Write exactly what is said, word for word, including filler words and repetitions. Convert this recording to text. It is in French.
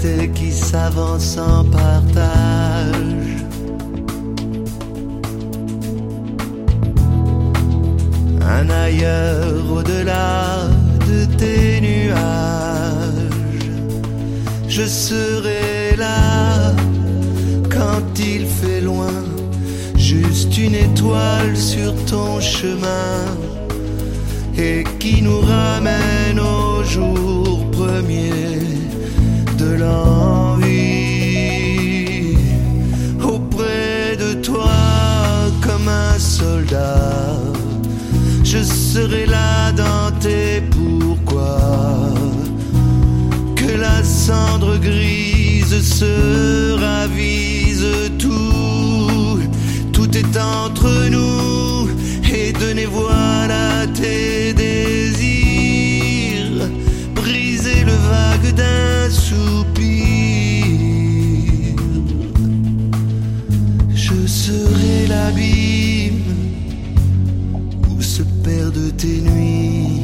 vérité qui s'avance en partage. Un ailleurs au-delà de tes nuages. Je serai là quand il fait loin, juste une étoile sur ton chemin, et qui nous ramène au jour premier de l'envie. Auprès de toi comme un soldat, je serai là dans tes pourquoi. Que la cendre grise se ravise, tout, tout est entre nous, et donnez voix à tes désirs, briser le vague d'un soupir. Je serai l'abîme où se perdent tes nuits.